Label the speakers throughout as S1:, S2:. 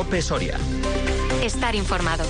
S1: COPE Soria.
S2: Estar informado.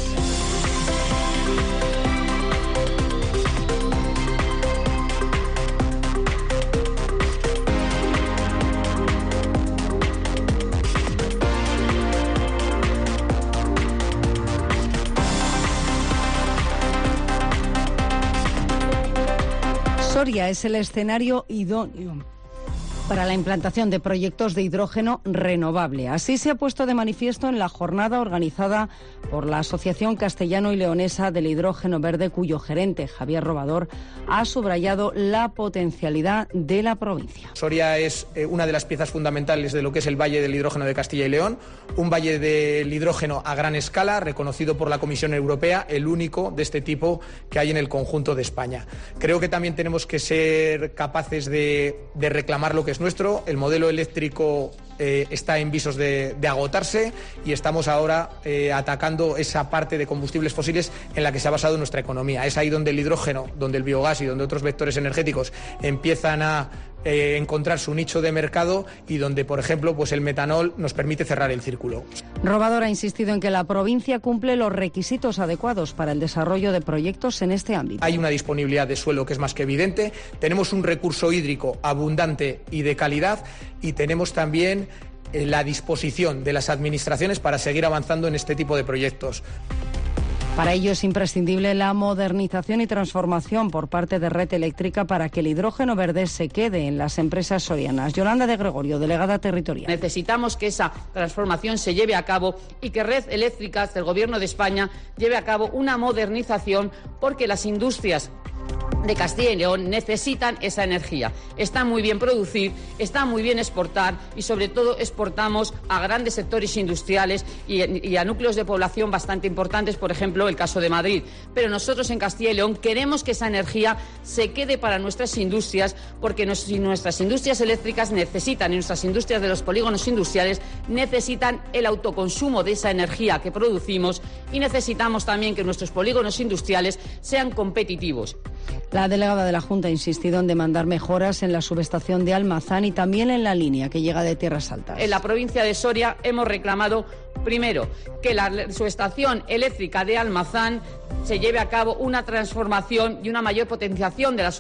S3: Soria es el escenario idóneo para la implantación de proyectos de hidrógeno renovable. Así se ha puesto de manifiesto en la jornada organizada por la Asociación Castellano y Leonesa del Hidrógeno Verde, cuyo gerente, Javier Robador, ha subrayado la potencialidad de la provincia.
S4: Soria es una de las piezas fundamentales de lo que es el Valle del Hidrógeno de Castilla y León, un valle del hidrógeno a gran escala, reconocido por la Comisión Europea, el único de este tipo que hay en el conjunto de España. Creo que también tenemos que ser capaces de reclamar lo que es nuestro. El modelo eléctrico está en visos de agotarse y estamos ahora atacando esa parte de combustibles fósiles en la que se ha basado nuestra economía. Es ahí donde el hidrógeno, donde el biogás y donde otros vectores energéticos empiezan a encontrar su nicho de mercado y donde, por ejemplo, pues el metanol nos permite cerrar el círculo.
S3: Robador ha insistido en que la provincia cumple los requisitos adecuados para el desarrollo de proyectos en este ámbito.
S4: Hay una disponibilidad de suelo que es más que evidente, tenemos un recurso hídrico abundante y de calidad y tenemos también la disposición de las administraciones para seguir avanzando en este tipo de proyectos.
S3: Para ello es imprescindible la modernización y transformación por parte de Red Eléctrica para que el hidrógeno verde se quede en las empresas sorianas. Yolanda de Gregorio, delegada territorial.
S5: Necesitamos que esa transformación se lleve a cabo y que Red Eléctrica del Gobierno de España lleve a cabo una modernización porque las industrias de Castilla y León necesitan esa energía. Está muy bien producir, está muy bien exportar y sobre todo exportamos a grandes sectores industriales y a núcleos de población bastante importantes, por ejemplo el caso de Madrid. Pero nosotros en Castilla y León queremos que esa energía se quede para nuestras industrias porque nuestras industrias eléctricas necesitan y nuestras industrias de los polígonos industriales necesitan el autoconsumo de esa energía que producimos y necesitamos también que nuestros polígonos industriales sean competitivos.
S3: La delegada de la Junta ha insistido en demandar mejoras en la subestación de Almazán y también en la línea que llega de Tierras Altas.
S5: En la provincia de Soria hemos reclamado, primero, que la subestación eléctrica de Almazán se lleve a cabo una transformación y una mayor potenciación de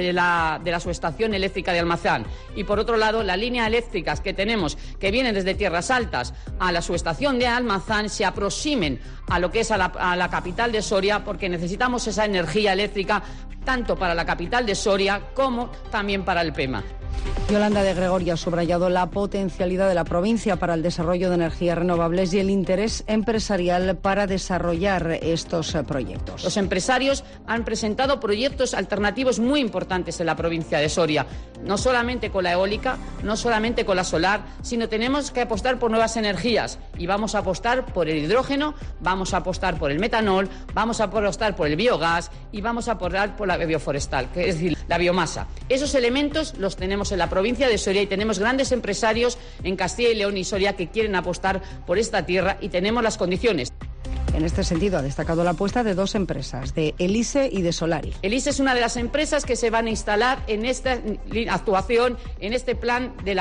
S5: la subestación eléctrica de Almazán. Y por otro lado, las líneas eléctricas que tenemos, que vienen desde Tierras Altas a la subestación de Almazán, se aproximen a lo que es a la capital de Soria, porque necesitamos esa energía eléctrica tanto para la capital de Soria como también para el PEMA.
S3: Yolanda de Gregorio ha subrayado la potencialidad de la provincia para el desarrollo de energías renovables y el interés empresarial para desarrollar estos proyectos.
S5: Los empresarios han presentado proyectos alternativos muy importantes en la provincia de Soria, no solamente con la eólica, no solamente con la solar, sino tenemos que apostar por nuevas energías y vamos a apostar por el hidrógeno, vamos a apostar por el metanol, vamos a apostar por el biogás y vamos a apostar por la bioforestal, que es decir, la biomasa. Esos elementos los tenemos en la provincia de Soria y tenemos grandes empresarios en Castilla y León y Soria que quieren apostar por esta tierra y tenemos las condiciones.
S3: En este sentido, ha destacado la apuesta de dos empresas, de Elise y de Solari.
S5: Elise es una de las empresas que se van a instalar en esta actuación, en este plan de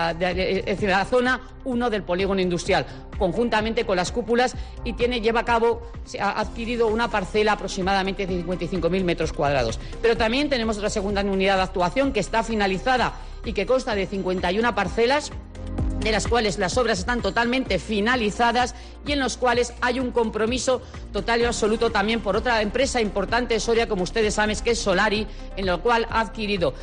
S5: la zona 1 del polígono industrial, conjuntamente con las cúpulas y se ha adquirido una parcela aproximadamente de 55.000 metros cuadrados. Pero también tenemos otra segunda unidad de actuación que está finalizada y que consta de 51 parcelas, de las cuales las obras están totalmente finalizadas y en los cuales hay un compromiso total y absoluto también por otra empresa importante de Soria, como ustedes saben, que es Solari, en lo cual ha adquirido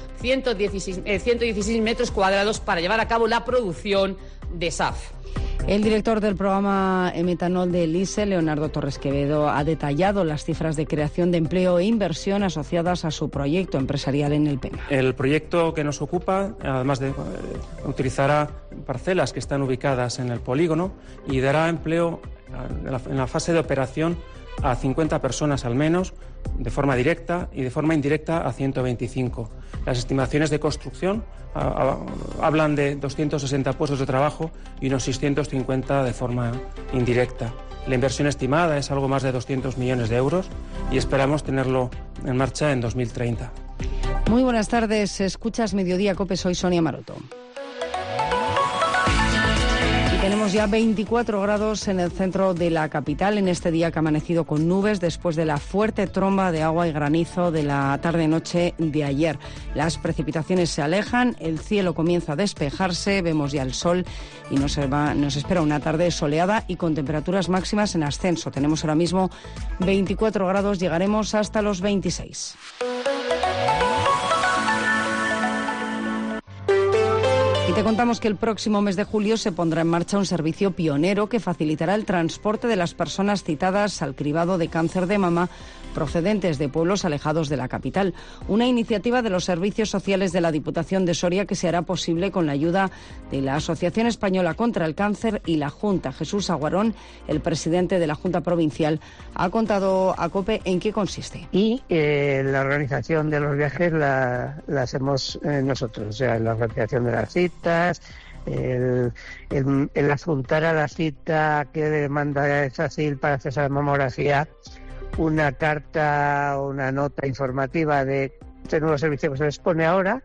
S5: 116 metros cuadrados para llevar a cabo la producción de SAF.
S3: El director del programa Metanol de Elise, Leonardo Torres Quevedo, ha detallado las cifras de creación de empleo e inversión asociadas a su proyecto empresarial en el PEMA.
S6: El proyecto que nos ocupa, además de utilizará parcelas que están ubicadas en el polígono y dará empleo en la fase de operación a 50 personas al menos, de forma directa, y de forma indirecta a 125. Las estimaciones de construcción hablan de 260 puestos de trabajo y unos 650 de forma indirecta. La inversión estimada es algo más de 200 millones de euros y esperamos tenerlo en marcha en 2030.
S3: Muy buenas tardes, escuchas Mediodía COPE, soy Sonia Maroto. Tenemos ya 24 grados en el centro de la capital en este día que ha amanecido con nubes después de la fuerte tromba de agua y granizo de la tarde-noche de ayer. Las precipitaciones se alejan, el cielo comienza a despejarse, vemos ya el sol y nos espera una tarde soleada y con temperaturas máximas en ascenso. Tenemos ahora mismo 24 grados, llegaremos hasta los 26. Y te contamos que el próximo mes de julio se pondrá en marcha un servicio pionero que facilitará el transporte de las personas citadas al cribado de cáncer de mama procedentes de pueblos alejados de la capital. Una iniciativa de los servicios sociales de la Diputación de Soria que se hará posible con la ayuda de la Asociación Española contra el Cáncer y la Junta. Jesús Aguarón, el presidente de la Junta Provincial, ha contado a COPE en qué consiste.
S1: Y la organización de los viajes la hacemos nosotros, o sea, la organización de las citas, el adjuntar a la cita que demanda esa CIL para hacerse la mamografía una carta o una nota informativa de este nuevo servicio que se les pone ahora,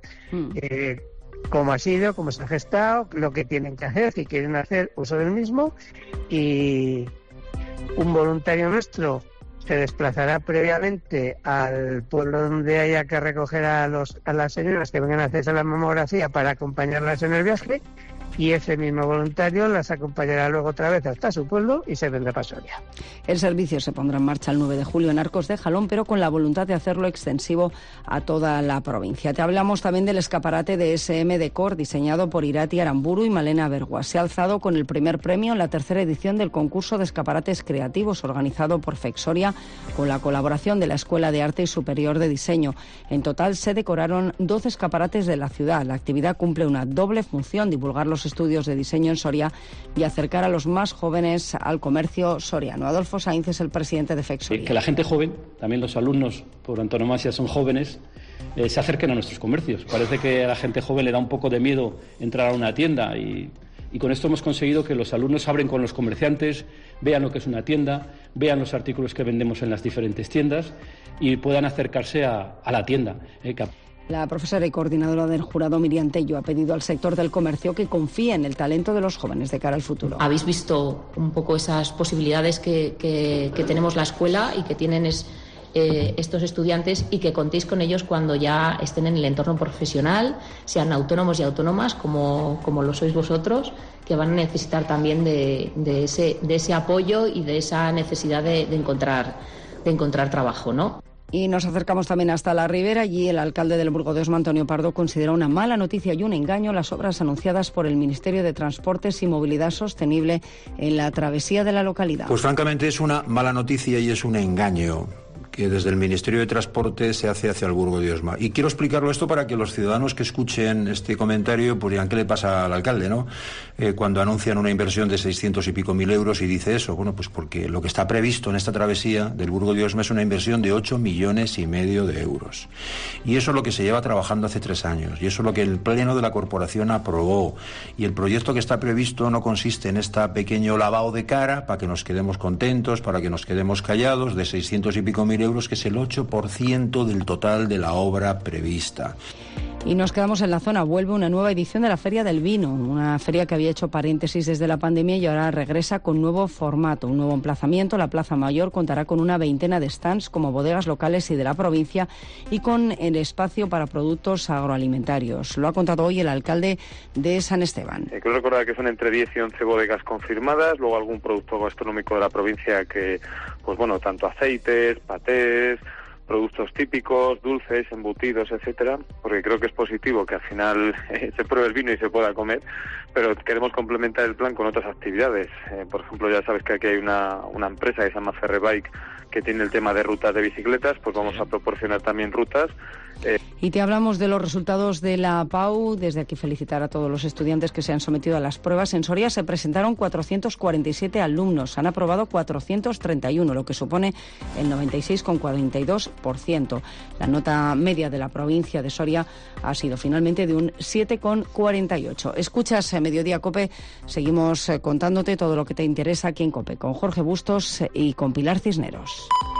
S1: cómo ha sido, cómo se ha gestado, lo que tienen que hacer, si quieren hacer uso del mismo, y un voluntario nuestro se desplazará previamente al pueblo donde haya que recoger a las señoras que vengan a hacerse la mamografía para acompañarlas en el viaje, y ese mismo voluntario las acompañará luego otra vez hasta su pueblo y se vendrá para Soria.
S3: El servicio se pondrá en marcha el 9 de julio en Arcos de Jalón, pero con la voluntad de hacerlo extensivo a toda la provincia. Te hablamos también del escaparate de SM Decor, diseñado por Irati Aramburu y Malena Bergua. Se ha alzado con el primer premio en la tercera edición del concurso de escaparates creativos organizado por Fexoria con la colaboración de la Escuela de Arte y Superior de Diseño. En total se decoraron 12 escaparates de la ciudad. La actividad cumple una doble función: divulgar los estudios de diseño en Soria y acercar a los más jóvenes al comercio soriano. Adolfo Sainz es el presidente de Fexoria.
S7: Que la gente joven, también los alumnos por antonomasia son jóvenes, se acerquen a nuestros comercios. Parece que a la gente joven le da un poco de miedo entrar a una tienda y con esto hemos conseguido que los alumnos hablen con los comerciantes, vean lo que es una tienda, vean los artículos que vendemos en las diferentes tiendas y puedan acercarse a la tienda.
S3: La profesora y coordinadora del jurado, Miriam Tello, ha pedido al sector del comercio que confíe en el talento de los jóvenes de cara al futuro.
S8: Habéis visto un poco esas posibilidades que tenemos la escuela y que tienen estos estudiantes, y que contéis con ellos cuando ya estén en el entorno profesional, sean autónomos y autónomas como lo sois vosotros, que van a necesitar también de ese apoyo y de esa necesidad de encontrar trabajo, ¿no?
S3: Y nos acercamos también hasta la Ribera. Allí el alcalde del Burgo de Osma, Antonio Pardo, considera una mala noticia y un engaño las obras anunciadas por el Ministerio de Transportes y Movilidad Sostenible en la travesía de la localidad.
S9: Pues francamente es una mala noticia y es un engaño que desde el Ministerio de Transporte se hace hacia el Burgo de Osma. Y quiero explicarlo esto para que los ciudadanos que escuchen este comentario pues digan qué le pasa al alcalde, ¿no? Cuando anuncian una inversión de 600 y pico mil euros y dice eso. Bueno, pues porque lo que está previsto en esta travesía del Burgo de Osma es una inversión de 8,5 millones de euros. Y eso es lo que se lleva trabajando hace 3 años. Y eso es lo que el Pleno de la Corporación aprobó. Y el proyecto que está previsto no consiste en este pequeño lavado de cara para que nos quedemos contentos, para que nos quedemos callados, de 600 y pico mil euros, que es el 8% del total de la obra prevista.
S3: Y nos quedamos en la zona. Vuelve una nueva edición de la Feria del Vino, una feria que había hecho paréntesis desde la pandemia y ahora regresa con nuevo formato, un nuevo emplazamiento. La Plaza Mayor contará con una veintena de stands como bodegas locales y de la provincia y con el espacio para productos agroalimentarios. Lo ha contado hoy el alcalde de San Esteban.
S10: Quiero recordar que son entre 10 y 11 bodegas confirmadas, luego algún producto gastronómico de la provincia que, pues bueno, tanto aceites, patés, productos típicos, dulces, embutidos, etcétera, porque creo que es positivo que al final se pruebe el vino y se pueda comer, pero queremos complementar el plan con otras actividades. Por ejemplo, ya sabes que aquí hay una empresa que se llama Ferrebike que tiene el tema de rutas de bicicletas, pues vamos a proporcionar también rutas.
S3: Y te hablamos de los resultados de la PAU. Desde aquí felicitar a todos los estudiantes que se han sometido a las pruebas. En Soria se presentaron 447 alumnos, han aprobado 431, lo que supone el 96,42%. La nota media de la provincia de Soria ha sido finalmente de un 7,48. Escuchas Mediodía COPE, seguimos contándote todo lo que te interesa aquí en COPE, con Jorge Bustos y con Pilar Cisneros.